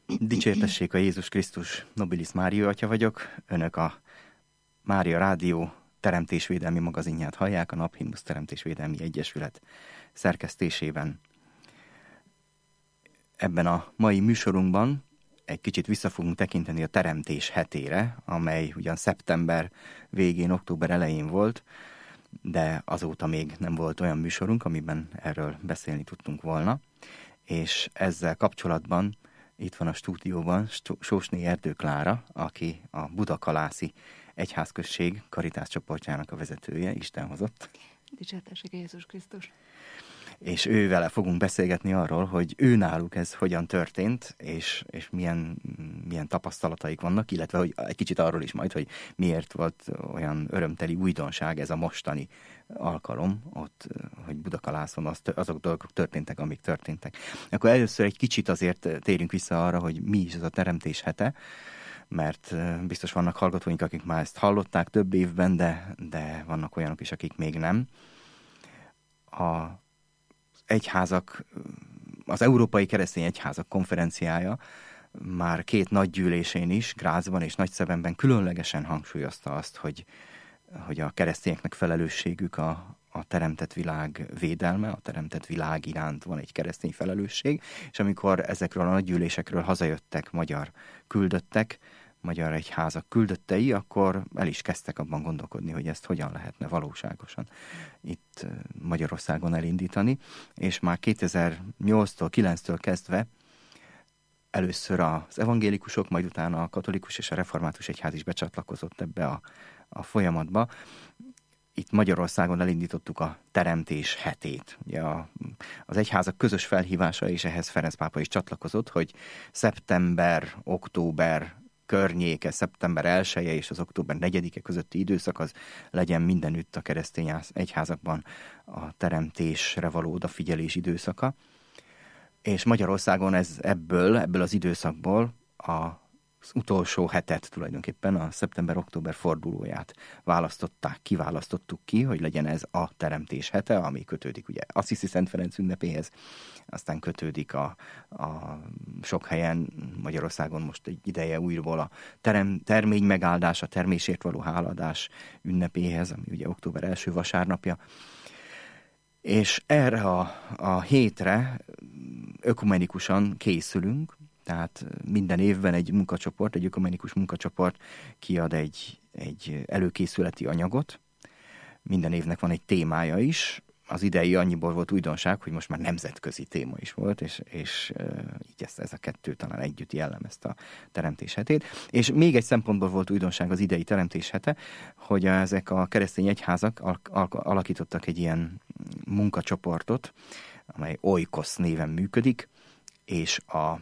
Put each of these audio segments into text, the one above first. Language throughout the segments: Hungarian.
Dicsértessék a Jézus Krisztus, Nobilis Mária atya vagyok. Önök a Mária Rádió teremtésvédelmi magazinját hallják, a Naphimnusz Teremtésvédelmi Egyesület szerkesztésében. Ebben a mai műsorunkban egy kicsit vissza fogunk tekinteni a teremtés hetére, amely ugyan szeptember végén, október elején volt, de azóta még nem volt olyan műsorunk, amiben erről beszélni tudtunk volna. És ezzel kapcsolatban itt van a stúdióban Sósné Erdő Klára, aki a Budakalászi Egyházközség Karitász csoportjának a vezetője, Isten hozott. Dicsértessék Jézus Krisztus. És ővele fogunk beszélgetni arról, hogy ő náluk ez hogyan történt, és milyen tapasztalataik vannak, illetve hogy egy kicsit arról is majd, hogy miért volt olyan örömteli újdonság ez a mostani alkalom, ott, hogy Budakalászon azok dolgok történtek, amik történtek. Akkor először egy kicsit azért térjünk vissza arra, hogy mi is ez a teremtés hete, mert biztos vannak hallgatóink, akik már ezt hallották több évben, de vannak olyanok is, akik még nem. Az Európai Keresztény Egyházak konferenciája már 2 nagy gyűlésén is, Grazban és Nagyszebenben különlegesen hangsúlyozta azt, hogy a keresztényeknek felelősségük a teremtett világ védelme, a teremtett világ iránt van egy keresztény felelősség, és amikor ezekről a nagy gyűlésekről hazajöttek magyar küldöttek, magyar egyházak küldöttei, akkor el is kezdtek abban gondolkodni, hogy ezt hogyan lehetne valóságosan itt Magyarországon elindítani, és már 2008-tól, 2009-től kezdve először az evangélikusok, majd utána a katolikus és a református egyház is becsatlakozott ebbe a folyamatba. Itt Magyarországon elindítottuk a teremtés hetét. Ugye az egyházak közös felhívása, és ehhez Ferenc pápa is csatlakozott, hogy szeptember, október környéke, szeptember 1-e és az október 4-e közötti időszak az legyen mindenütt a keresztény egyházakban a teremtésre való odafigyelés időszaka. És Magyarországon ebből az időszakból az utolsó hetet tulajdonképpen, a szeptember-október fordulóját kiválasztottuk ki, hogy legyen ez a teremtés hete, ami kötődik ugye Assisi Szent Ferenc ünnepéhez, aztán kötődik a sok helyen Magyarországon most egy ideje újból a termény megáldás, a termésért való hálaadás ünnepéhez, ami ugye október első vasárnapja. És erre a hétre ökumenikusan készülünk, tehát minden évben egy ökumenikus munkacsoport kiad egy előkészületi anyagot. Minden évnek van egy témája is. Az idei annyiból volt újdonság, hogy most már nemzetközi téma is volt, és így ez a 2 talán együtt jellemezte a teremtés hetét. És még egy szempontból volt újdonság az idei teremtés hete, hogy ezek a keresztény egyházak alakítottak egy ilyen munkacsoportot, amely Oikos néven működik, és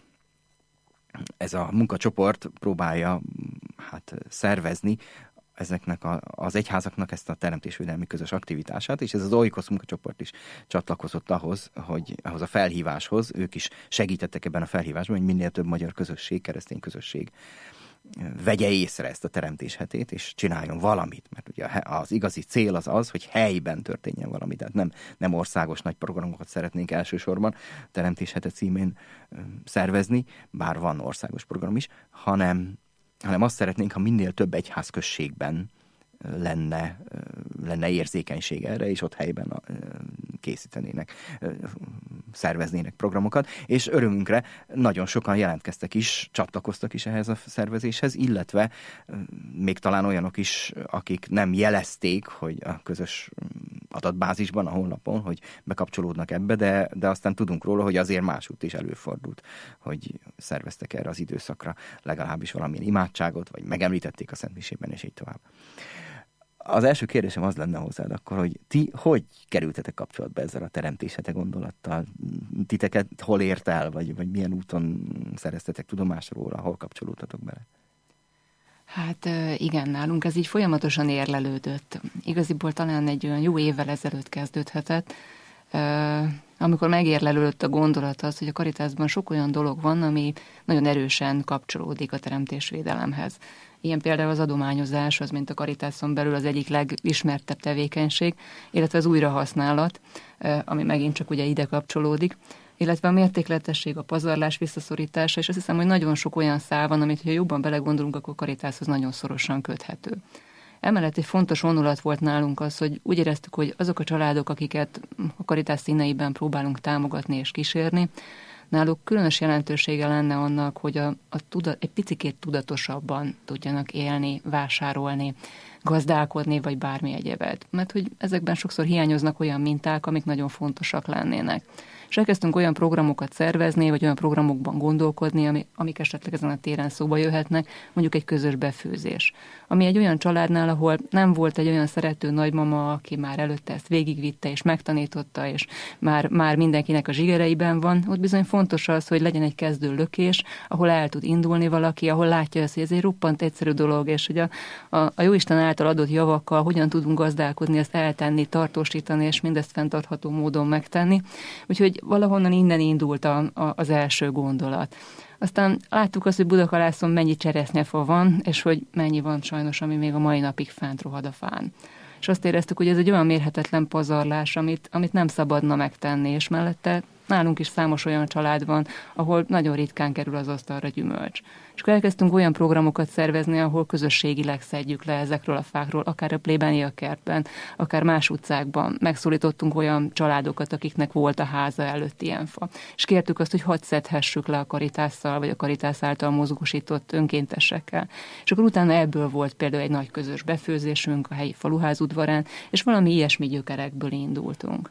ez a munkacsoport próbálja szervezni ezeknek az egyházaknak ezt a teremtésvédelmi közös aktivitását, és ez az Oikos munkacsoport is csatlakozott ahhoz a felhíváshoz, ők is segítettek ebben a felhívásban, hogy minél több magyar közösség, keresztény közösség vegye észre ezt a teremtés hetét, és csináljon valamit, mert ugye az igazi cél az, hogy helyben történjen valami, tehát nem országos nagy programokat szeretnénk elsősorban teremtés hete címén szervezni, bár van országos program is, hanem azt szeretnénk, ha minél több egyházközségben lenne érzékenység erre, és ott helyben szerveznének programokat, és örömünkre nagyon sokan jelentkeztek is, csatlakoztak is ehhez a szervezéshez, illetve még talán olyanok is, akik nem jelezték, hogy a közös adatbázisban, a honlapon, hogy bekapcsolódnak ebbe, de aztán tudunk róla, hogy azért másút is előfordult, hogy szerveztek erre az időszakra legalábbis valamilyen imádságot, vagy megemlítették a Szentmisében, és így tovább. Az első kérdésem az lenne hozzád akkor, hogy ti hogy kerültetek kapcsolatba ezzel a teremtés hete gondolattal? Titeket hol ért el, vagy milyen úton szereztetek tudomást róla, hol kapcsolódtatok bele? Hát igen, nálunk ez így folyamatosan érlelődött. Igaziból talán egy olyan jó évvel ezelőtt kezdődhetett, amikor megérlelődött a gondolat az, hogy a Karitászban sok olyan dolog van, ami nagyon erősen kapcsolódik a teremtésvédelemhez. Ilyen például az adományozás, az mint a Karitászon belül az egyik legismertebb tevékenység, illetve az újrahasználat, ami megint csak ugye ide kapcsolódik. illetve a mértékletesség, a pazarlás visszaszorítása, és azt hiszem, hogy nagyon sok olyan szál van, amit ha jobban belegondolunk, akkor Caritashoz nagyon szorosan köthető. Emellett egy fontos vonulat volt nálunk az, hogy úgy éreztük, hogy azok a családok, akiket a Caritas színeiben próbálunk támogatni és kísérni, náluk különös jelentősége lenne annak, hogy egy picikét tudatosabban tudjanak élni, vásárolni, gazdálkodni, vagy bármi egyebet. Mert hogy ezekben sokszor hiányoznak olyan minták, amik nagyon fontosak lennének. És elkezdtünk olyan programokat szervezni, vagy olyan programokban gondolkodni, amik esetleg ezen a téren szóba jöhetnek, mondjuk egy közös befőzés. Ami egy olyan családnál, ahol nem volt egy olyan szerető nagymama, aki már előtte ezt végigvitte és megtanította, és már mindenkinek a zsigereiben van, ott bizony fontos az, hogy legyen egy kezdő lökés, ahol el tud indulni valaki, ahol látja ezt, hogy ez egy roppant egyszerű dolog, és hogy a Jóisten által adott javakkal hogyan tudunk gazdálkodni, ezt eltenni, tartósítani, és mindezt fenntartható módon megtenni. Úgyhogy valahonnan innen indult az első gondolat. Aztán láttuk azt, hogy Budakalászon mennyi cseresznyefa van, és hogy mennyi van sajnos, ami még a mai napig fent rohad a fán. És azt éreztük, hogy ez egy olyan mérhetetlen pazarlás, amit nem szabadna megtenni, és mellette nálunk is számos olyan család van, ahol nagyon ritkán kerül az asztalra gyümölcs. És akkor elkezdtünk olyan programokat szervezni, ahol közösségileg szedjük le ezekről a fákról, akár a plébánia kertben, akár más utcákban. Megszólítottunk olyan családokat, akiknek volt a háza előtt ilyen fa. És kértük azt, hogy hadd szedhessük le a Caritásszal, vagy a Caritas által mozgósított önkéntesekkel. És akkor utána ebből volt például egy nagy közös befőzésünk a helyi faluház udvarán, és valami ilyesmi gyökerekből indultunk.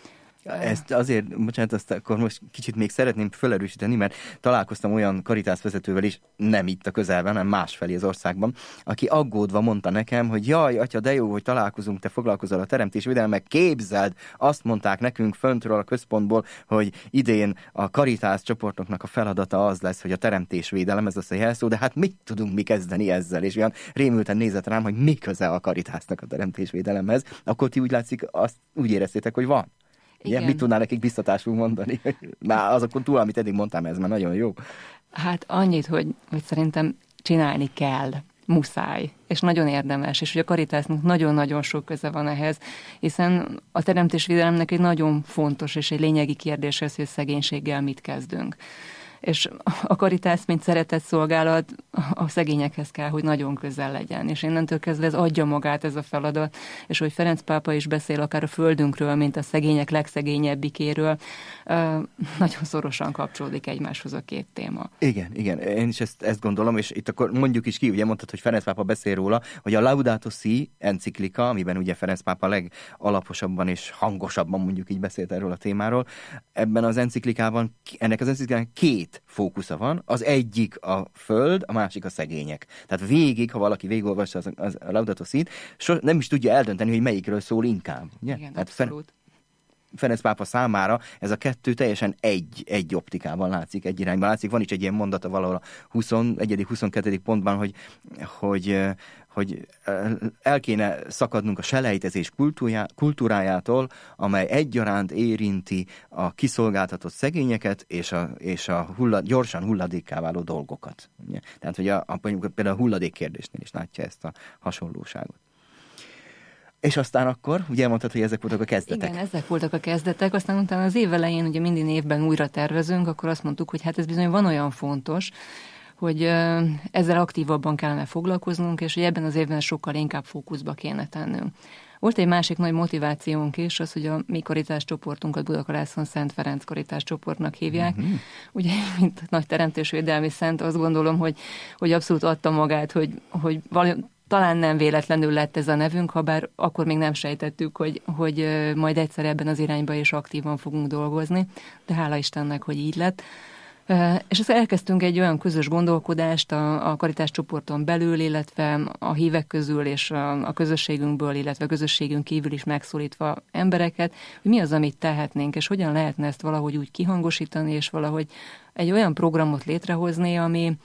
Ezt azért, bocsánat, azt akkor most kicsit még szeretném felerősíteni, mert találkoztam olyan Caritas vezetővel is, nem itt a közelben, hanem másfelé az országban, aki aggódva mondta nekem, hogy jaj, atya, de jó, hogy találkozunk, te foglalkozol a teremtésvédelemmel, képzeld, azt mondták nekünk föntről a központból, hogy idén a Caritas csoportoknak a feladata az lesz, hogy a teremtésvédelem, ez az a jelszó, de hát mit tudunk mi kezdeni ezzel? És olyan rémülten nézett rám, hogy mi köze a Caritasnak a teremtésvédelemhez, akkor ti úgy látszik, azt úgy éreztétek, hogy van. Igen. Mit tudnál nekik biztatásul mondani? Már azokon túl, amit eddig mondtam, ez már nagyon jó. Hát annyit, hogy szerintem csinálni kell, muszáj, és nagyon érdemes, és hogy a Caritasnak nagyon-nagyon sok köze van ehhez, hiszen a teremtésvédelemnek egy nagyon fontos és egy lényegi kérdés ez, hogy a szegénységgel mit kezdünk. És a Caritas, mint szeretett szolgálat, a szegényekhez kell, hogy nagyon közel legyen. És innentől kezdve ez adja magát ez a feladat, és hogy Ferenc pápa is beszél akár a földünkről, mint a szegények legszegényebbikéről, nagyon szorosan kapcsolódik egymáshoz a két téma. Igen, én is ezt gondolom, és itt akkor mondjuk is ki, ugye mondtad, hogy Ferenc pápa beszél róla, hogy a Laudato Si enciklika, amiben ugye Ferenc pápa legalaposabban és hangosabban mondjuk így beszélt erről a témáról, ebben az enciklikában, ennek az enciklikának két fókusza van, az egyik a föld, a másik a szegények. Tehát végig, ha valaki végigolvassa az Laudato Si-t, nem is tudja eldönteni, hogy melyikről szól inkább. Ugye? Igen, abszolút. Ferenc pápa számára ez a kettő teljesen egy optikában látszik, egy irányban látszik. Van is egy ilyen mondata valahol a 21.-22. pontban, hogy el kéne szakadnunk a selejtezés kultúrájától, amely egyaránt érinti a kiszolgáltatott szegényeket és a gyorsan hulladékká váló dolgokat. Ugye? Tehát, hogy például a hulladék kérdésnél is látja ezt a hasonlóságot. És aztán akkor, ugye mondtad, hogy ezek voltak a kezdetek. Igen, ezek voltak a kezdetek, aztán utána az év elején, ugye minden évben újra tervezünk, akkor azt mondtuk, hogy hát ez bizony van olyan fontos, hogy ezzel aktívabban kellene foglalkoznunk, és hogy ebben az évben sokkal inkább fókuszba kéne tennünk. Volt egy másik nagy motivációnk is, az, hogy a mi Caritas csoportunkat Budakalászon Szent Ferenc Caritas csoportnak hívják. Uh-huh. Ugye, mint nagy teremtésvédelmi szent, azt gondolom, hogy abszolút adta magát, hogy talán nem véletlenül lett ez a nevünk, habár akkor még nem sejtettük, hogy majd egyszer ebben az irányba is aktívan fogunk dolgozni, de hála Istennek, hogy így lett. És ezt elkezdtünk egy olyan közös gondolkodást a Caritas csoporton belül, illetve a hívek közül és a közösségünkből, illetve a közösségünk kívül is megszólítva embereket, hogy mi az, amit tehetnénk, és hogyan lehetne ezt valahogy úgy kihangosítani, és valahogy egy olyan programot létrehozni,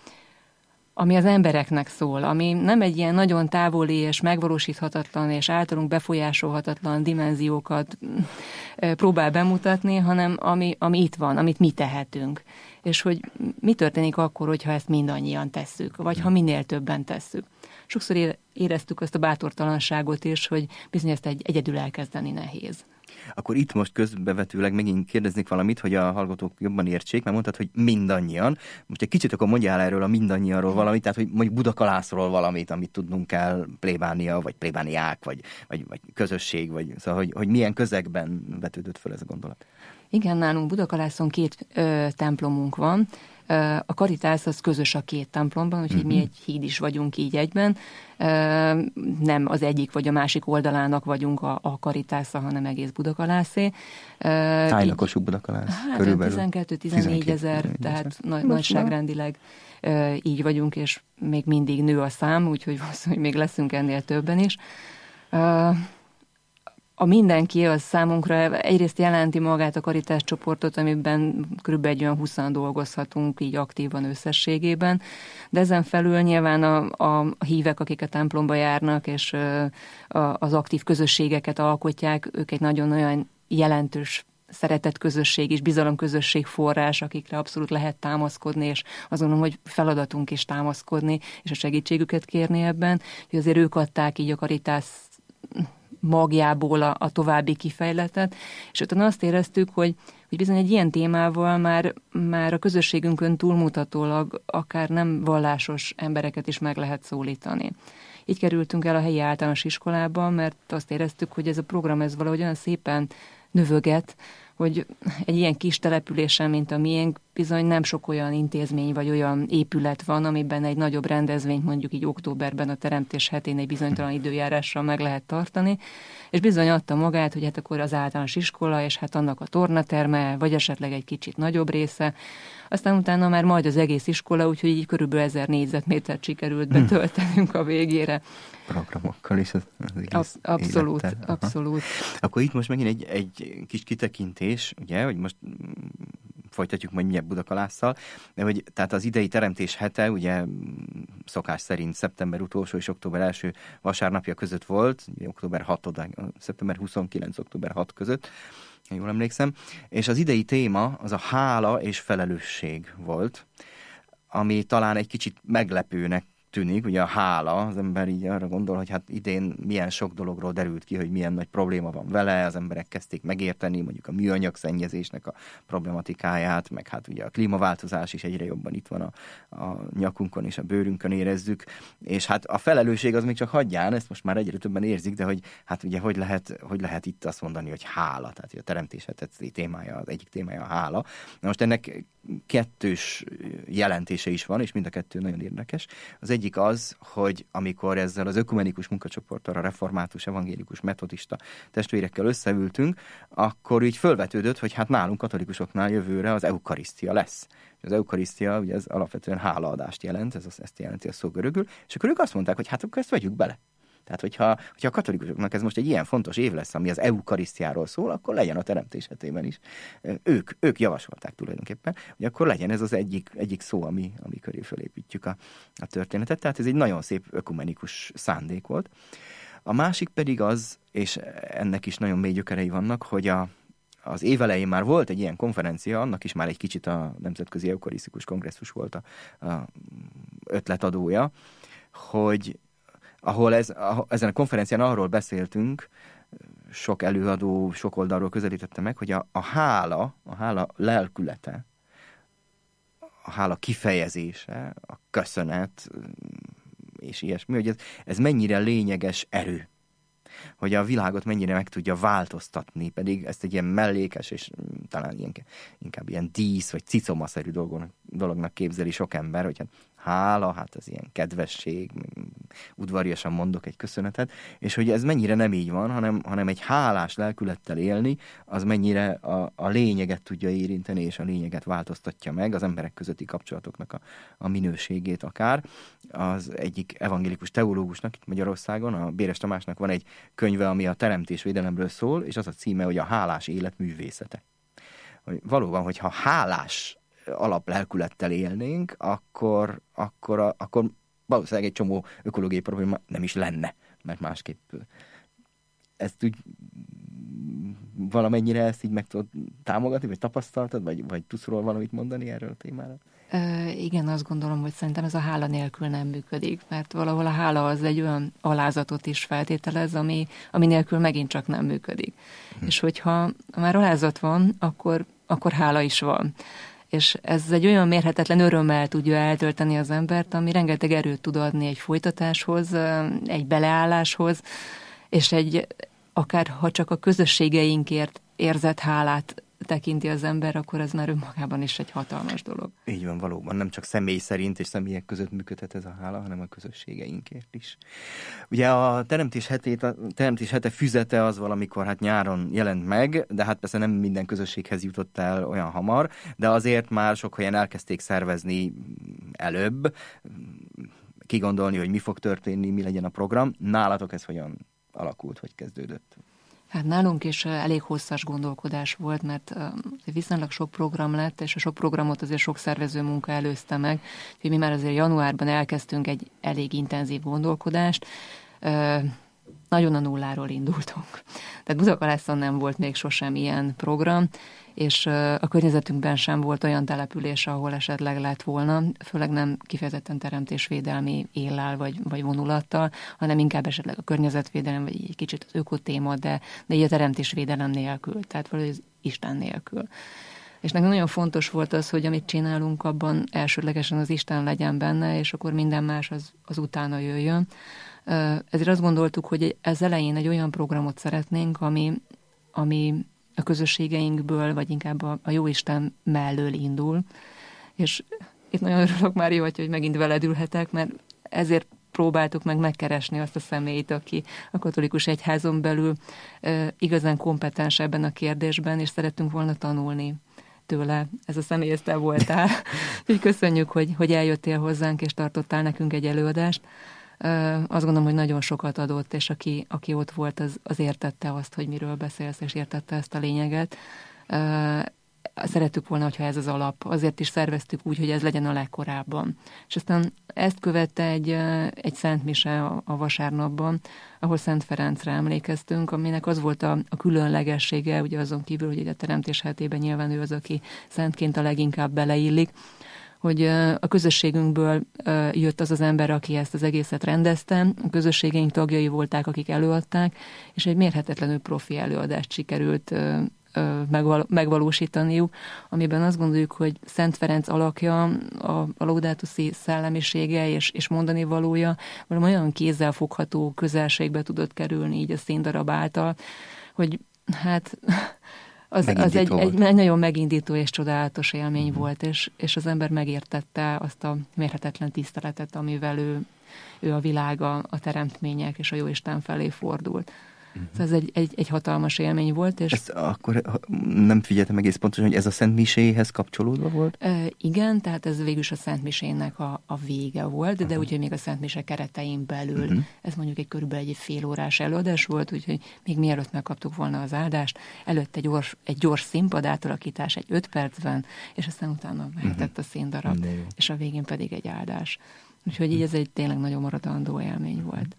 ami az embereknek szól, ami nem egy ilyen nagyon távoli és megvalósíthatatlan és általunk befolyásolhatatlan dimenziókat próbál bemutatni, hanem ami itt van, amit mi tehetünk. És hogy mi történik akkor, hogyha ezt mindannyian tesszük, vagy ha minél többen tesszük. Sokszor éreztük azt a bátortalanságot is, hogy bizony ezt egyedül elkezdeni nehéz. Akkor itt most közbevetőleg megint kérdeznék valamit, hogy a hallgatók jobban értsék, mert mondtad, hogy mindannyian. Most egy kicsit akkor mondjál erről a mindannyianról valamit, tehát hogy mondjuk Budakalászról valamit, amit tudnunk kell, plébánia, vagy plébániák, vagy közösség, vagy szóval, hogy milyen közegben vetődött föl ez a gondolat. Igen, nálunk Budakalászon 2 templomunk van. A Karitász az közös a 2 templomban, úgyhogy mi egy híd is vagyunk így egyben. Nem az egyik vagy a másik oldalának vagyunk a Karitásza, hanem egész Budakalászé. Hánylakosú Budakalász? Hát körülbelül 12-14 ezer, tehát nagyságrendileg így vagyunk, és még mindig nő a szám, úgyhogy valószínűleg még leszünk ennél többen is. A mindenki az számunkra egyrészt jelenti magát a Karitás csoportot, amiben kb. Egy olyan 20-an dolgozhatunk így aktívan összességében, de ezen felül nyilván a hívek, akik a templomba járnak, és az aktív közösségeket alkotják, ők egy nagyon-nagyon jelentős szeretett közösség és bizalomközösség forrás, akikre abszolút lehet támaszkodni, és azt gondolom, hogy feladatunk is támaszkodni, és a segítségüket kérni ebben, hogy azért ők adták így a Karitász magjából a további kifejletet, és utána azt éreztük, hogy bizony egy ilyen témával már a közösségünkön túlmutatólag akár nem vallásos embereket is meg lehet szólítani. Így kerültünk el a helyi általános iskolába, mert azt éreztük, hogy ez a program ez valahogy olyan szépen növöget, hogy egy ilyen kis településen, mint a miénk, bizony nem sok olyan intézmény vagy olyan épület van, amiben egy nagyobb rendezvényt mondjuk így októberben a Teremtés hetén egy bizonytalan időjárással meg lehet tartani, és bizony adta magát, hogy hát akkor az általános iskola, és hát annak a tornaterme, vagy esetleg egy kicsit nagyobb része, aztán utána már majd az egész iskola, úgyhogy így körülbelül 1000 négyzetmétert sikerült betöltenünk a végére. Programokkal is az egész abszolút, élettel. abszolút. Akkor itt most megint egy kis kitekintés, ugye, hogy most folytatjuk majd mindjárt Budakalásszal, de hogy tehát az idei Teremtés hete, ugye szokás szerint szeptember utolsó és október első vasárnapja között volt, ugye október 6 szeptember 29, október 6 között, jól emlékszem, és az idei téma az a hála és felelősség volt, ami talán egy kicsit meglepőnek tűnik, ugye a hála, az ember így arra gondol, hogy hát idén milyen sok dologról derült ki, hogy milyen nagy probléma van vele, az emberek kezdték megérteni mondjuk a műanyag szennyezésnek a problematikáját, meg hát ugye a klímaváltozás is egyre jobban itt van a nyakunkon és a bőrünkön érezzük, és hát a felelősség az még csak hagyján, ezt most már egyre többen érzik, de hogy hát ugye hogy lehet itt azt mondani, hogy hála, tehát a teremtés témája, az egyik témája a hála. Na most ennek 2 jelentése is van, és mind a 2 nagyon érdekes. Az egyik az, hogy amikor ezzel az ökumenikus munkacsoporttal, a református, evangélikus, metodista testvérekkel összeültünk, akkor így fölvetődött, hogy hát nálunk katolikusoknál jövőre az eukarisztia lesz. Az eukarisztia, ugye ez alapvetően hálaadást jelent, ezt jelenti a szó görögül, és akkor ők azt mondták, hogy hát akkor ezt vegyük bele. Tehát, hogyha a katolikusoknak ez most egy ilyen fontos év lesz, ami az eukarisztiáról szól, akkor legyen a Teremtés hetében is. Ők javasolták tulajdonképpen, hogy akkor legyen ez az egyik szó, ami köré fölépítjük a történetet. Tehát ez egy nagyon szép ökumenikus szándék volt. A másik pedig az, és ennek is nagyon mély gyökerei vannak, hogy az év elején már volt egy ilyen konferencia, annak is már egy kicsit a Nemzetközi Eukarisztikus Kongresszus volt a ötletadója, hogy ahol ezen a konferencián arról beszéltünk, sok előadó, sok oldalról közelítette meg, hogy a hála lelkülete, a hála kifejezése, a köszönet, és ilyesmi, hogy ez mennyire lényeges erő, hogy a világot mennyire meg tudja változtatni, pedig ezt egy ilyen mellékes, és talán inkább ilyen dísz, vagy cicomaszerű dolognak képzeli sok ember, hogy hála, hát ez ilyen kedvesség, udvariasan mondok egy köszönetet, és hogy ez mennyire nem így van, hanem egy hálás lelkülettel élni, az mennyire a lényeget tudja érinteni, és a lényeget változtatja meg, az emberek közötti kapcsolatoknak a minőségét akár. Az egyik evangélikus teológusnak itt Magyarországon, a Béres Tamásnak van egy könyve, ami a teremtésvédelemről szól, és az a címe, hogy a hálás élet művészete. Valóban, hogyha hálás alaplelkülettel élnénk, akkor valószínűleg egy csomó ökológiai probléma nem is lenne, mert másképp ezt úgy valamennyire ezt így meg tudod támogatni, vagy tapasztaltad, vagy tudsz róla valamit mondani erről a témára? Igen, azt gondolom, hogy szerintem ez a hála nélkül nem működik, mert valahol a hála az egy olyan alázatot is feltételez, ami nélkül megint csak nem működik. És hogyha már alázat van, akkor hála is van. És ez egy olyan mérhetetlen örömmel tudja eltölteni az embert, ami rengeteg erőt tud adni egy folytatáshoz, egy beleálláshoz, és akár ha csak a közösségeinkért érzett hálát tekinti az ember, akkor ez már önmagában is egy hatalmas dolog. Így van, valóban. Nem csak személy szerint és személyek között működhet ez a hála, hanem a közösségeinkért is. Ugye a Teremtés hete füzete az valamikor nyáron jelent meg, de persze nem minden közösséghez jutott el olyan hamar, de azért már sok helyen elkezdték szervezni előbb, kigondolni, hogy mi fog történni, mi legyen a program. Nálatok ez hogyan alakult, hogy kezdődött? Hát nálunk is elég hosszas gondolkodás volt, mert viszonylag sok program lett, és a sok programot azért sok szervező munka előzte meg. Úgyhogy mi már azért januárban elkezdtünk egy elég intenzív gondolkodást. Nagyon a nulláról indultunk. Tehát Budakalászon nem volt még sosem ilyen program, és a környezetünkben sem volt olyan település, ahol esetleg lett volna, főleg nem kifejezetten teremtésvédelmi éllel vagy vonulattal, hanem inkább esetleg a környezetvédelem, vagy egy kicsit az ökotéma, de így a teremtésvédelem nélkül, tehát valahogy az Isten nélkül. És nekünk nagyon fontos volt az, hogy amit csinálunk, abban elsődlegesen az Isten legyen benne, és akkor minden más az utána jöjjön. Ezért azt gondoltuk, hogy ez elején egy olyan programot szeretnénk, ami a közösségeinkből, vagy inkább a Jóisten mellől indul. És itt nagyon örülök, Mária, hogy megint veled ülhetek, mert ezért próbáltuk megkeresni azt a személyt, aki a katolikus egyházon belül igazán kompetens ebben a kérdésben, és szerettünk volna tanulni tőle. Ez a személy, ezt te voltál. Úgyhogy köszönjük, hogy eljöttél hozzánk, és tartottál nekünk egy előadást. Azt gondolom, hogy nagyon sokat adott, és aki ott volt, az értette azt, hogy miről beszélsz, és értette ezt a lényeget. Szerettük volna, hogyha ez az alap. Azért is szerveztük úgy, hogy ez legyen a legkorábban. És aztán ezt követte egy Szent Mise a vasárnapban, ahol Szent Ferencre emlékeztünk, aminek az volt a különlegessége, ugye azon kívül, hogy a Teremtés hetében nyilván ő az, aki szentként a leginkább beleillik, hogy a közösségünkből jött az az ember, aki ezt az egészet rendezte, a közösségeink tagjai volták, akik előadták, és egy mérhetetlenül profi előadást sikerült megvalósítaniuk, amiben azt gondoljuk, hogy Szent Ferenc alakja, a Laudato Si szellemisége és mondani valója valami olyan kézzelfogható közelségbe tudott kerülni így a színdarab által, hogy hát az egy nagyon megindító és csodálatos élmény volt, és az ember megértette azt a mérhetetlen tiszteletet, amivel ő a világ, a teremtmények és a Jóisten felé fordult. Ez egy hatalmas élmény volt. És ezt akkor nem figyeltem egész pontosan, hogy ez a Szent Miséhez kapcsolódva volt? Igen, tehát ez végül is a Szent Misének a vége volt, de úgyhogy még a Szent Mise keretein belül. Ez mondjuk körülbelül egy fél órás előadás volt, úgyhogy még mielőtt megkaptuk volna az áldást, előtt egy gyors színpad átalakítás egy 5 percben, és aztán utána mehetett a színdarab, és a végén pedig egy áldás. Úgyhogy így ez egy tényleg nagyon maradandó élmény volt.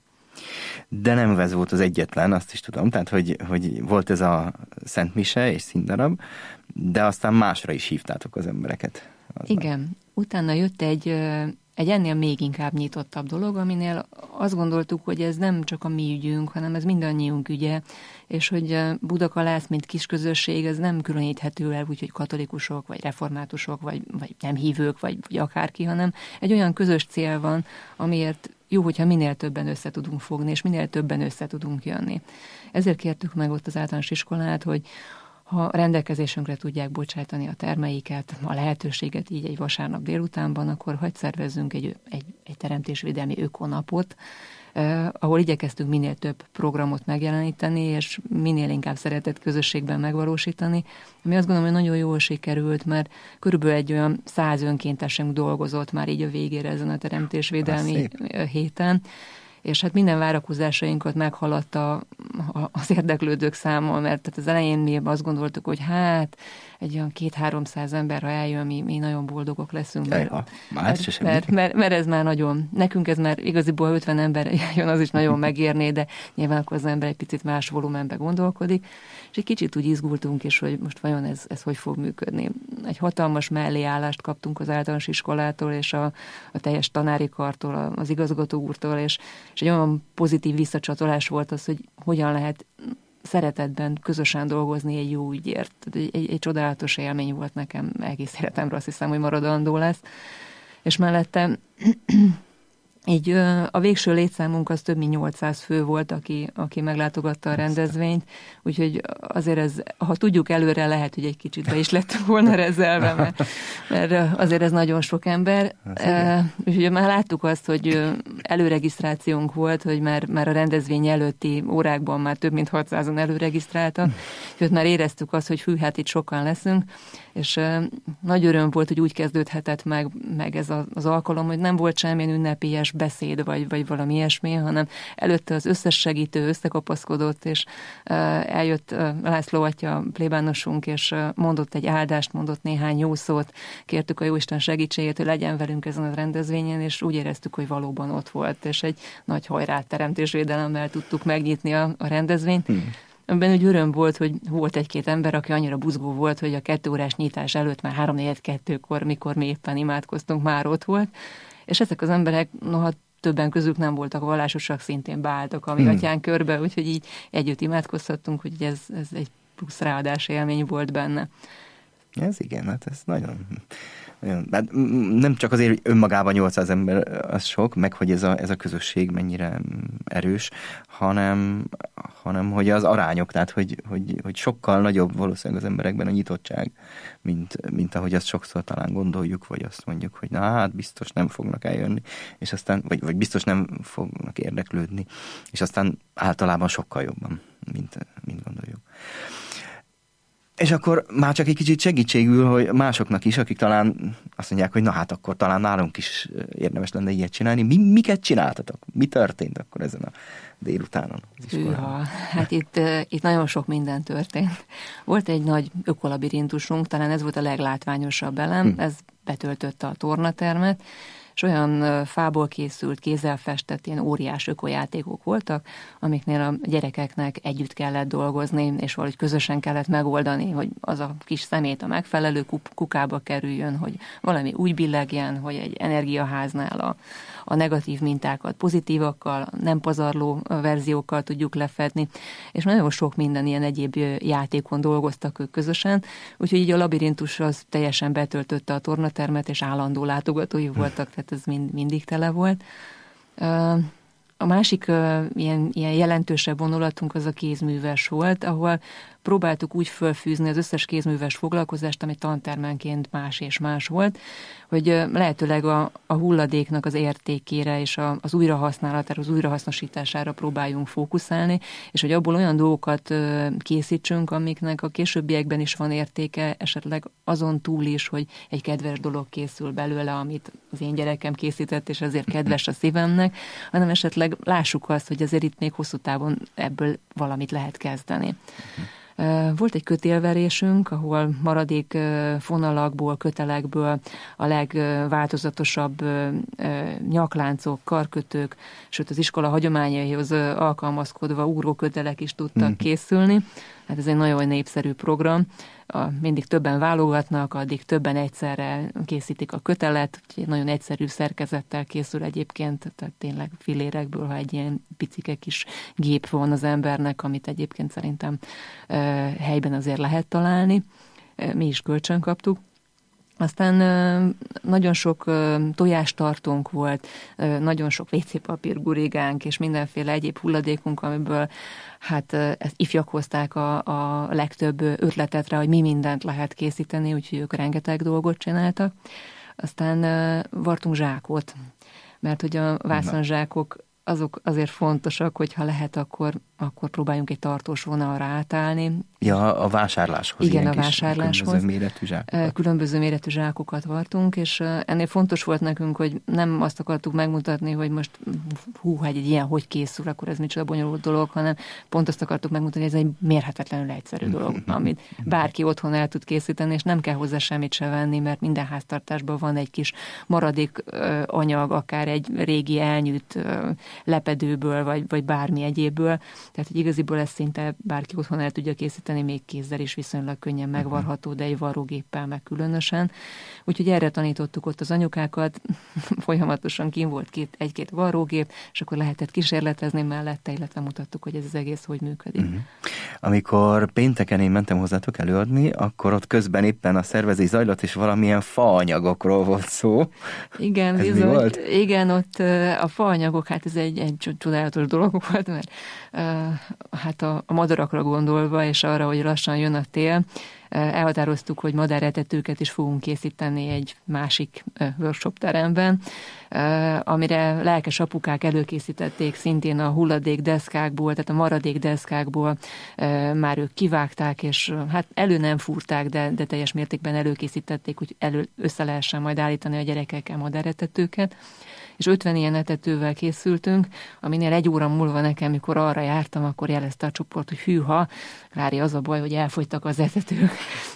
De nem ez volt az egyetlen, azt is tudom, tehát hogy volt ez a Szent Mise és színdarab, de aztán másra is hívtátok az embereket. Igen, utána jött egy ennél még inkább nyitottabb dolog, aminél azt gondoltuk, hogy ez nem csak a mi ügyünk, hanem ez mindannyiunk ügye, és hogy Budakalász, mint kisközösség, ez nem különíthető el úgy, hogy katolikusok, vagy reformátusok, vagy nem hívők, vagy akárki, hanem egy olyan közös cél van, amiért jó, hogyha minél többen össze tudunk fogni, és minél többen össze tudunk jönni. Ezért kértük meg ott az általános iskolát, hogy ha rendelkezésünkre tudják bocsátani a termeiket, a lehetőséget így egy vasárnap délutánban, akkor hadd szervezzünk egy teremtésvédelmi ökonapot, ahol igyekeztünk minél több programot megjeleníteni, és minél inkább szeretett közösségben megvalósítani, ami azt gondolom, hogy nagyon jól sikerült, mert körülbelül egy olyan 100 önkéntesünk dolgozott már így a végére ezen a teremtésvédelmi héten, és hát minden várakozásainkat meghaladta az érdeklődők száma, mert tehát az elején mi azt gondoltuk, hogy hát egy olyan 200-300 ember, ha eljön, mi nagyon boldogok leszünk. Mert ez már nagyon, nekünk ez már igaziból 50 ember jön, az is nagyon megérné, de nyilván akkor az ember egy picit más volumenbe gondolkodik, és egy kicsit úgy izgultunk is, hogy most vajon ez hogy fog működni. Egy hatalmas melléállást kaptunk az általános iskolától, és a teljes tanári kartól, az igazgató úrtól, és egy olyan pozitív visszacsatolás volt az, hogy hogyan lehet szeretetben közösen dolgozni egy jó ügyért. Egy csodálatos élmény volt nekem egész életemre, azt hiszem, hogy maradandó lesz. És mellette így a végső létszámunk az több mint 800 fő volt, aki meglátogatta a rendezvényt, úgyhogy azért ez, ha tudjuk előre, lehet, hogy egy kicsit be is lett volna rezelve, mert azért ez nagyon sok ember. Úgyhogy már láttuk azt, hogy előregisztrációnk volt, hogy már a rendezvény előtti órákban már több mint 600-an előregisztráltak, úgyhogy már éreztük azt, hogy hű, hát itt sokan leszünk, és nagy öröm volt, hogy úgy kezdődhetett meg ez az alkalom, hogy nem volt semmilyen ünnepélyes beszéd, vagy valami ilyesmi, hanem előtte az összes segítő összekapaszkodott, és eljött László atya, plébánosunk, és mondott egy áldást, mondott néhány jó szót, kértük a Jóisten segítségét, hogy legyen velünk ezen a rendezvényen, és úgy éreztük, hogy valóban ott volt, és egy nagy hajrá teremtésvédelemmel tudtuk megnyitni a rendezvényt. Ebben úgy öröm volt, hogy volt egy-két ember, aki annyira buzgó volt, hogy a 2 órás nyitás előtt már 3-4-2-kor, mikor mi éppen imádkoztunk, már ott volt. És ezek az emberek, noha többen közük nem voltak vallásosak, szintén beálltak a mi atyán körbe, úgyhogy így együtt imádkozhattunk, hogy ez egy plusz ráadás élmény volt benne. Ez igen, hát ez nagyon hát nem csak azért, hogy önmagában 800 ember az sok, meg hogy ez a közösség mennyire erős, hanem hogy az arányok, tehát hogy sokkal nagyobb valószínűleg az emberekben a nyitottság, mint ahogy azt sokszor talán gondoljuk, vagy azt mondjuk, hogy na hát biztos nem fognak eljönni, és aztán, vagy biztos nem fognak érdeklődni, és aztán általában sokkal jobban, mint gondoljuk. És akkor már csak egy kicsit segítségül, hogy másoknak is, akik talán azt mondják, hogy na hát akkor talán nálunk is érdemes lenne ilyet csinálni. Miket csináltatok? Mi történt akkor ezen a délutánon az iskolában? Hát itt nagyon sok minden történt. Volt egy nagy ökolabirintusunk, talán ez volt a leglátványosabb elem, ez betöltötte a tornatermet, és olyan fából készült, kézzel festett ilyen óriás ökojátékok voltak, amiknél a gyerekeknek együtt kellett dolgozni, és valahogy közösen kellett megoldani, hogy az a kis szemét a megfelelő kukába kerüljön, hogy valami úgy billegjen, hogy egy energiaháznál a negatív mintákat pozitívakkal, nem pazarló verziókkal tudjuk lefedni, és nagyon sok minden ilyen egyéb játékon dolgoztak ők közösen, úgyhogy így a labirintus az teljesen betöltötte a tornatermet, és állandó látogatói voltak, tehát ez mindig tele volt. A másik ilyen jelentősebb vonulatunk az a kézműves volt, ahol próbáltuk úgy fölfűzni az összes kézműves foglalkozást, ami tantermenként más és más volt, hogy lehetőleg a hulladéknak az értékére és az újrahasználatára, az újrahasznosítására próbáljunk fókuszálni, és hogy abból olyan dolgokat készítsünk, amiknek a későbbiekben is van értéke, esetleg azon túl is, hogy egy kedves dolog készül belőle, amit az én gyerekem készített, és ezért kedves a szívemnek, hanem esetleg lássuk azt, hogy azért itt még hosszú távon ebből valamit lehet kezdeni. Volt egy kötélverésünk, ahol maradék fonalakból, kötelekből a legváltozatosabb nyakláncok, karkötők, sőt az iskola hagyományaihoz alkalmazkodva úrókötelek is tudtak készülni. Hát ez egy nagyon népszerű program. Mindig többen válogatnak, addig többen egyszerre készítik a kötelet, úgyhogy nagyon egyszerű szerkezettel készül egyébként, tehát tényleg filérekből, ha egy ilyen picike kis gép van az embernek, amit egyébként szerintem helyben azért lehet találni. Mi is kölcsön kaptuk. Aztán nagyon sok tojástartónk volt, nagyon sok WC-papír gurigánk, és mindenféle egyéb hulladékunk, amiből hát ezt ifjakozták a legtöbb ötletet rá, hogy mi mindent lehet készíteni, úgyhogy ők rengeteg dolgot csináltak. Aztán vartunk zsákot, mert hogy a vászonzsákok azok azért fontosak, hogy ha lehet, akkor próbáljunk egy tartós vonalra átállni. Ja, a vásárláshoz. Igen, a vásárláshoz. Különböző méretű zsákokat vartunk, és ennél fontos volt nekünk, hogy nem azt akartuk megmutatni, hogy most egy ilyen hogy készül, akkor ez micsoda bonyolult dolog, hanem pont azt akartuk megmutatni, hogy ez egy mérhetetlenül egyszerű dolog, amit bárki otthon el tud készíteni, és nem kell hozzá semmit se venni, mert minden háztartásban van egy kis maradék anyag, akár egy régi elnyűjt lepedőből, vagy bármi egyébből. Tehát, hogy igaziból ezt szinte bárki otthon el tudja készíteni, még kézzel is viszonylag könnyen megvarható, de egy varrógéppel meg különösen. Úgyhogy erre tanítottuk ott az anyukákat, folyamatosan kín volt egy-két varrógép, és akkor lehetett kísérletezni mellette, illetve mutattuk, hogy ez az egész hogy működik. Amikor pénteken én mentem hozzátok előadni, akkor ott közben éppen a szervezés zajlott, és valamilyen faanyagokról volt szó. Igen, ez bizony. Mi volt? Igen, ott a faanyagok, hát ez egy csodálatos dolog volt, mert hát a madarakra gondolva, és arra, hogy lassan jön a tél, elhatároztuk, hogy madáretetőket is fogunk készíteni egy másik workshop teremben, amire lelkes apukák előkészítették szintén a hulladékdeszkákból, tehát a maradékdeszkákból már ők kivágták, és hát elő nem fúrták, de teljes mértékben előkészítették, hogy össze lehessen majd állítani a gyerekekkel madáretetőket. És 50 ilyen etetővel készültünk, aminél 1 óra múlva nekem, mikor arra jártam, akkor jelezte a csoport, hogy hűha, Klári, az a baj, hogy elfogytak az etetők.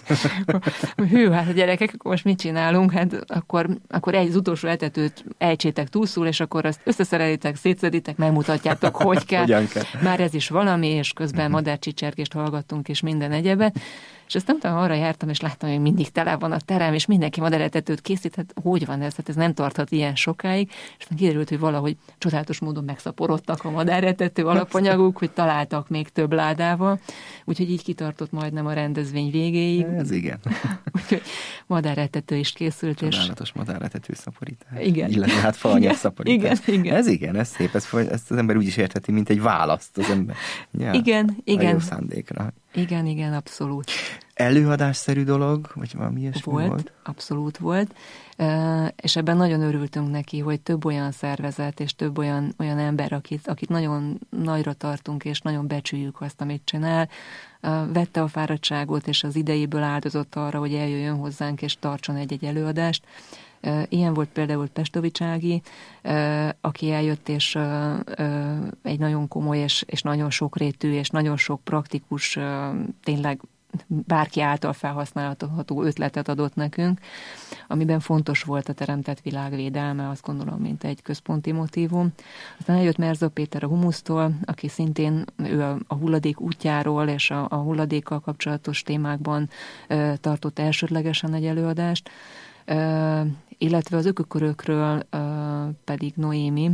Hű, hát a gyerekek, akkor most mit csinálunk? Hát akkor az utolsó etetőt ejtsétek túlszul, és akkor azt összeszerelitek, szétszeditek, megmutatjátok, hogy kell. Már ez is valami, és közben madárcsicsergést hallgattunk, és minden egyebet. És aztán utána arra jártam, és láttam, hogy mindig tele van a terem, és mindenki madáretetőt készít, hát hogy van ez? Hát ez nem tarthat ilyen sokáig. És aztán kiderült, hogy valahogy csodálatos módon megszaporodtak a madáretető alapanyaguk, hogy találtak még több ládával. Úgyhogy így kitartott majdnem a rendezvény végéig. Ez igen. Úgyhogy madáretető is készült. Csodálatos madáretető szaporítás. Igen. Illetve hát faanyag szaporítás. Igen. Ez szép, ezt az ember úgy is értheti, mint egy választ az ember. Ja, igen. A jó szándékra. Igen, abszolút. Előadásszerű dolog, vagy valami ilyesmi volt? Abszolút volt, és ebben nagyon örültünk neki, hogy több olyan szervezet, és több olyan ember, akit nagyon nagyra tartunk, és nagyon becsüljük azt, amit csinál, vette a fáradtságot, és az idejéből áldozott arra, hogy eljöjjön hozzánk, és tartson egy-egy előadást. Ilyen volt például Pestovics Ági, aki eljött, és egy nagyon komoly, és nagyon sokrétű, és nagyon sok praktikus, tényleg bárki által felhasználható ötletet adott nekünk, amiben fontos volt a teremtett világvédelme, azt gondolom, mint egy központi motívum. Aztán eljött Merza Péter a Humusztól, aki szintén ő a hulladék útjáról és a hulladékkal kapcsolatos témákban tartott elsődlegesen egy előadást, illetve az ökokörökről pedig Noémi,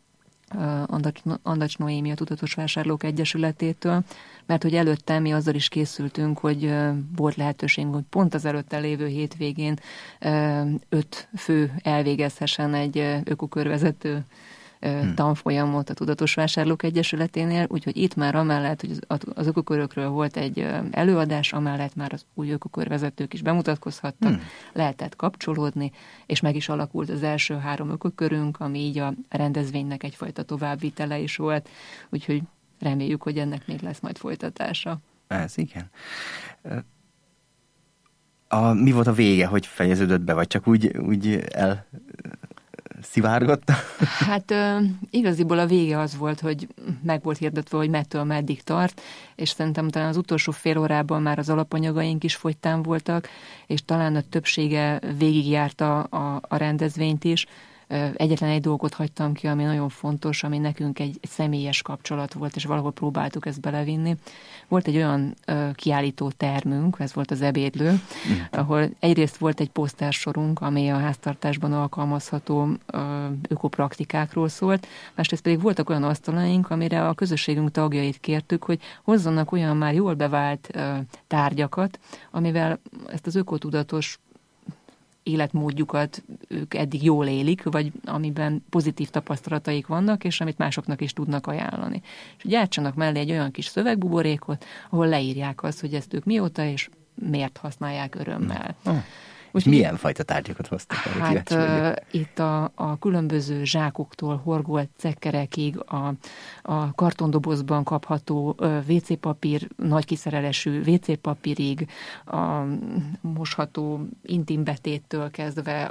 Andacs Noémi a Tudatos Vásárlók Egyesületétől, mert hogy előtte mi azzal is készültünk, hogy volt lehetőségünk, hogy pont az előtte lévő hétvégén 5 fő elvégezhessen egy ökokörvezető tanfolyamot a Tudatos Vásárlók Egyesületénél, úgyhogy itt már amellett, hogy az ökokörökről volt egy előadás, amellett már az új ökokörvezetők is bemutatkozhattak, lehetett kapcsolódni, és meg is alakult az első 3 ökokörünk, ami így a rendezvénynek egyfajta továbbvitele is volt, úgyhogy reméljük, hogy ennek még lesz majd folytatása. Ez igen. Mi volt a vége, hogy fejeződött be, vagy csak úgy szivárgott? Hát igaziból a vége az volt, hogy meg volt hirdetve, hogy mettől meddig tart, és szerintem talán az utolsó fél órában már az alapanyagaink is fogytán voltak, és talán a többsége végigjárta a rendezvényt is. Egyetlen egy dolgot hagytam ki, ami nagyon fontos, ami nekünk egy személyes kapcsolat volt, és valahol próbáltuk ezt belevinni. Volt egy olyan kiállító termünk, ez volt az ebédlő, ahol egyrészt volt egy posztersorunk, ami a háztartásban alkalmazható ökopraktikákról szólt, másrészt pedig voltak olyan asztalaink, amire a közösségünk tagjait kértük, hogy hozzanak olyan már jól bevált tárgyakat, amivel ezt az ökotudatos életmódjukat ők eddig jól élik, vagy amiben pozitív tapasztalataik vannak, és amit másoknak is tudnak ajánlani. És gyártsanak mellé egy olyan kis szövegbuborékot, ahol leírják azt, hogy ezt ők mióta és miért használják örömmel. És milyen fajta tárgyakat hoztak? Hát itt a különböző zsákoktól horgolt cekkerekig, a kartondobozban kapható WC papír, nagy kiszerelésű WC papírig, a mosható intimbetéttől kezdve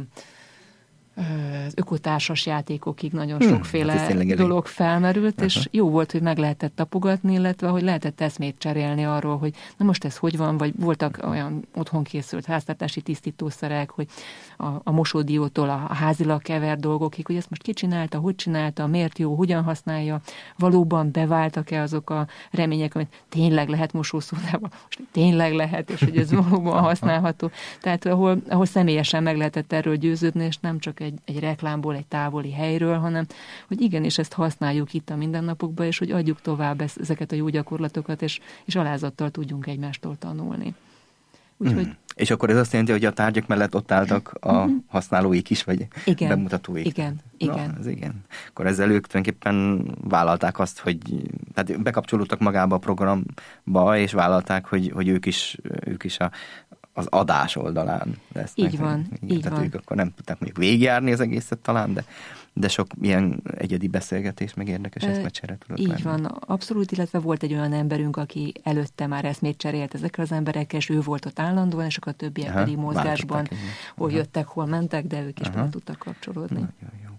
az ökotársas játékokig nagyon sokféle dolog felmerült, és jó volt, hogy meg lehetett tapogatni, illetve hogy lehetett eszmét cserélni arról, hogy na most ez hogy van, vagy voltak olyan otthon készült háztartási tisztítószerek, hogy a mosódiótól a házilag kevert dolgokig, hogy ezt most ki csinálta, hogy csinálta, miért jó, hogyan használja, valóban beváltak-e azok a remények, amit tényleg lehet mosószódával, most tényleg lehet, és hogy ez valóban használható. Tehát ahol személyesen meg lehetett erről győződni, és nem csak egy reklámból, egy távoli helyről, hanem hogy igenis ezt használjuk itt a mindennapokban, és hogy adjuk tovább ezeket a jó gyakorlatokat, és alázattal tudjunk egymástól tanulni. Úgyhogy... És akkor ez azt jelenti, hogy a tárgyak mellett ott álltak a használóik is, vagy bemutatóik? Igen. Ez igen. Akkor ezzel ők tulajdonképpen vállalták azt, hogy tehát bekapcsolódtak magába a programba, és vállalták, hogy ők is az adás oldalán lesznek. Így van. Tehát ők akkor nem tudták mondjuk végigjárni az egészet talán, de sok ilyen egyedi beszélgetés, meg érdekes eszmecsere tudott lenni. Így van, abszolút, illetve volt egy olyan emberünk, aki előtte már eszmét cserélt ezekkel az emberekkel, és ő volt ott állandóan, és akkor a többiek pedig mozgásban, hol jöttek, hol mentek, de ők is be tudtak kapcsolódni. Jó.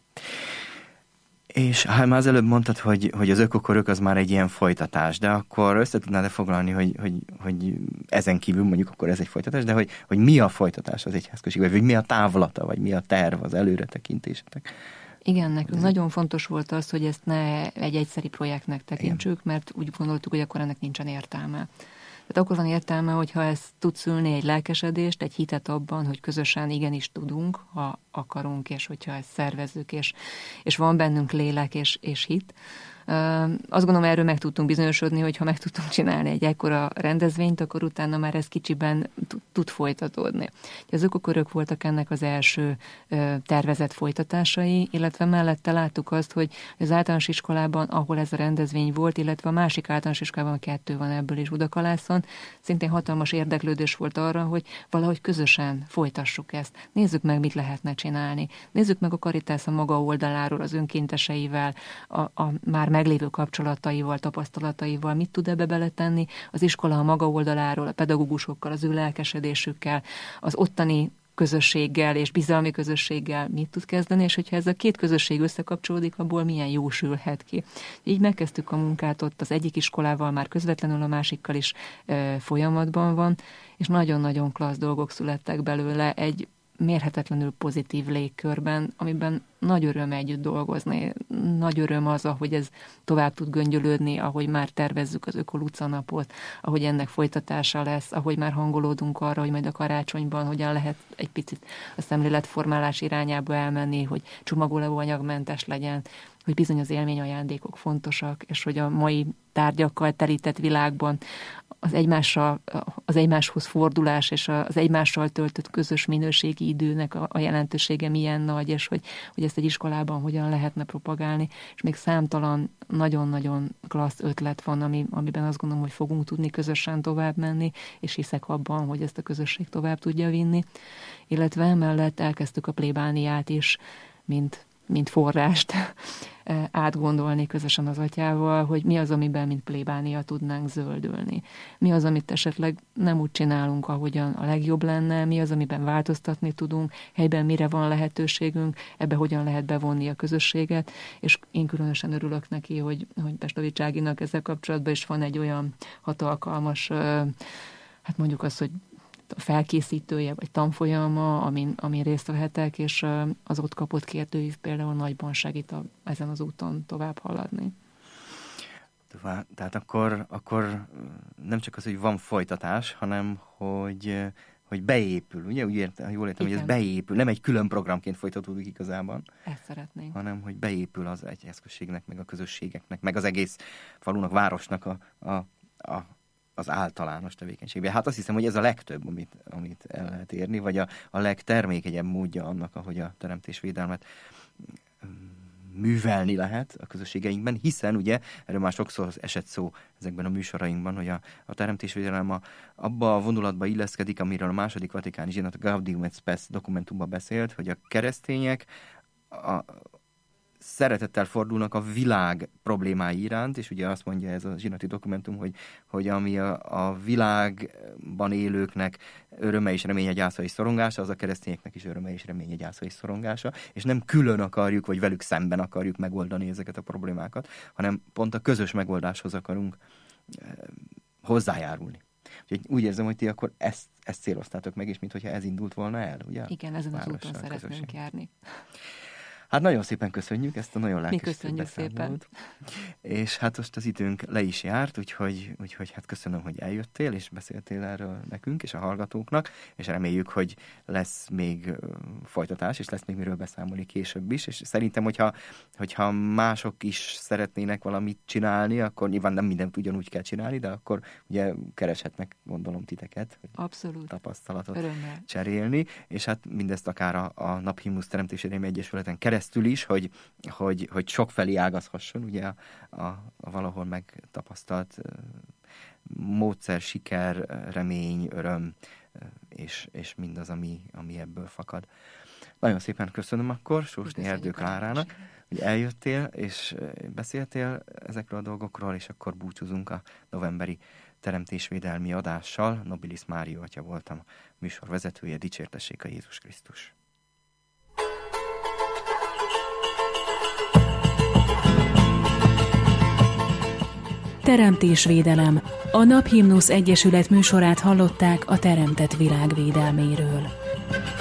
És hát már az előbb mondtad, hogy az ökokörök az már egy ilyen folytatás, de akkor össze tudnád foglalni, hogy ezen kívül mondjuk akkor ez egy folytatás, de hogy mi a folytatás az egyházközségben, vagy mi a távlata, vagy mi a terv, az előretekintésetek? Igen, nekünk nagyon fontos volt az, hogy ezt ne egy egyszeri projektnek tekintsük, mert úgy gondoltuk, hogy akkor ennek nincsen értelme. Tehát akkor van értelme, hogyha ez tud szülni egy lelkesedést, egy hitet abban, hogy közösen igenis tudunk, ha akarunk, és hogyha ezt szervezzük, és van bennünk lélek és hit. Azt gondolom, erről meg tudtunk bizonyosodni, hogy ha meg tudtunk csinálni egy ekkora rendezvényt, akkor utána már ez kicsiben tud folytatódni. Az ökokörök voltak ennek az első tervezett folytatásai, illetve mellette láttuk azt, hogy az általános iskolában, ahol ez a rendezvény volt, illetve a másik általános iskolában 2 van ebből is Budakalászon, szintén hatalmas érdeklődés volt arra, hogy valahogy közösen folytassuk ezt. Nézzük meg, mit lehetne csinálni. Nézzük meg a Caritas a maga oldaláról, az önkénteseivel, a már meglévő kapcsolataival, tapasztalataival, mit tud ebbe beletenni, az iskola a maga oldaláról, a pedagógusokkal, az ő lelkesedésükkel, az ottani közösséggel és bizalmi közösséggel mit tud kezdeni, és hogyha ez a két közösség összekapcsolódik, abból milyen jó sülhet ki. Így megkezdtük a munkát ott az egyik iskolával, már közvetlenül a másikkal is folyamatban van, és nagyon-nagyon klassz dolgok születtek belőle egy mérhetetlenül pozitív légkörben, amiben nagy öröm együtt dolgozni, nagy öröm az, ahogy ez tovább tud göngyölődni, ahogy már tervezzük az Ökoluca napot, ahogy ennek folytatása lesz, ahogy már hangolódunk arra, hogy majd a karácsonyban hogyan lehet egy picit a szemléletformálás irányába elmenni, hogy csomagolóanyagmentes legyen, hogy bizony az élményajándékok fontosak, és hogy a mai tárgyakkal telített világban az egymáshoz fordulás és az egymással töltött közös minőségi időnek a jelentősége milyen nagy, és hogy ezt egy iskolában hogyan lehetne propagálni, és még számtalan nagyon-nagyon klassz ötlet van, amiben azt gondolom, hogy fogunk tudni közösen tovább menni, és hiszek abban, hogy ezt a közösség tovább tudja vinni. Illetve emellett elkezdtük a plébániát is, mint forrást átgondolni közösen az atyával, hogy mi az, amiben mint plébánia tudnánk zöldülni. Mi az, amit esetleg nem úgy csinálunk, ahogyan a legjobb lenne, mi az, amiben változtatni tudunk, helyben mire van lehetőségünk, ebbe hogyan lehet bevonni a közösséget, és én különösen örülök neki, hogy Pestovics Áginak ezzel kapcsolatban is van egy olyan hatalmas, hát mondjuk azt, hogy a felkészítője, vagy tanfolyama, amin részt vehetek, és az ott kapott kérdőív például nagyban segít ezen az úton tovább haladni. Tehát akkor nem csak az, hogy van folytatás, hanem hogy beépül, ugye? Úgy értem, jól értem, hogy ez beépül, nem egy külön programként folytatódik igazában. Ezt szeretnénk. Hanem, hogy beépül az egyházközségnek, meg a közösségeknek, meg az egész falunak, városnak az általános tevékenységben. Hát azt hiszem, hogy ez a legtöbb, amit el lehet érni, vagy a legtermékenyebb módja annak, ahogy a teremtésvédelmet művelni lehet a közösségeinkben, hiszen ugye, erről már sokszor esett szó ezekben a műsorainkban, hogy a teremtésvédelem abba a vonulatba illeszkedik, amiről a második vatikáni zsinat, a Gaudium et Spes dokumentumban beszélt, hogy a keresztények szeretettel fordulnak a világ problémái iránt, és ugye azt mondja ez a zsinati dokumentum, hogy ami a világban élőknek öröme és reménye, gyásza és szorongása, az a keresztényeknek is öröme és reménye, gyásza és szorongása, és nem külön akarjuk, vagy velük szemben akarjuk megoldani ezeket a problémákat, hanem pont a közös megoldáshoz akarunk hozzájárulni. Úgyhogy úgy érzem, hogy ti akkor ezt céloztátok meg, és mintha ez indult volna el, ugye? Igen, ezen az úton szeretnénk járni. Hát nagyon szépen köszönjük ezt a nagyon lelkes beszámolót. Szépen. És hát most az időnk le is járt, úgyhogy hát köszönöm, hogy eljöttél, és beszéltél erről nekünk, és a hallgatóknak, és reméljük, hogy lesz még folytatás, és lesz még miről beszámolni később is, és szerintem, hogyha mások is szeretnének valamit csinálni, akkor nyilván nem mindent ugyanúgy kell csinálni, de akkor ugye kereshetnek, gondolom, titeket, hogy abszolút tapasztalatot örömmel cserélni, és hát mindezt akár a Naphimnusz Teremtésvédelmi Egyesületen keresztül is, hogy sokfelé ágazhasson, ugye a valahol megtapasztalt módszer, siker, remény, öröm, és mindaz, ami ebből fakad. Nagyon szépen köszönöm akkor Sósné Erdő Klárának, hogy eljöttél, és beszéltél ezekről a dolgokról, és akkor búcsúzunk a novemberi teremtésvédelmi adással. Nobilis Mário atya voltam, műsor vezetője, dicsértessék a Jézus Krisztus. Teremtésvédelem. A Naphimnusz Egyesület műsorát hallották a teremtett világ védelméről.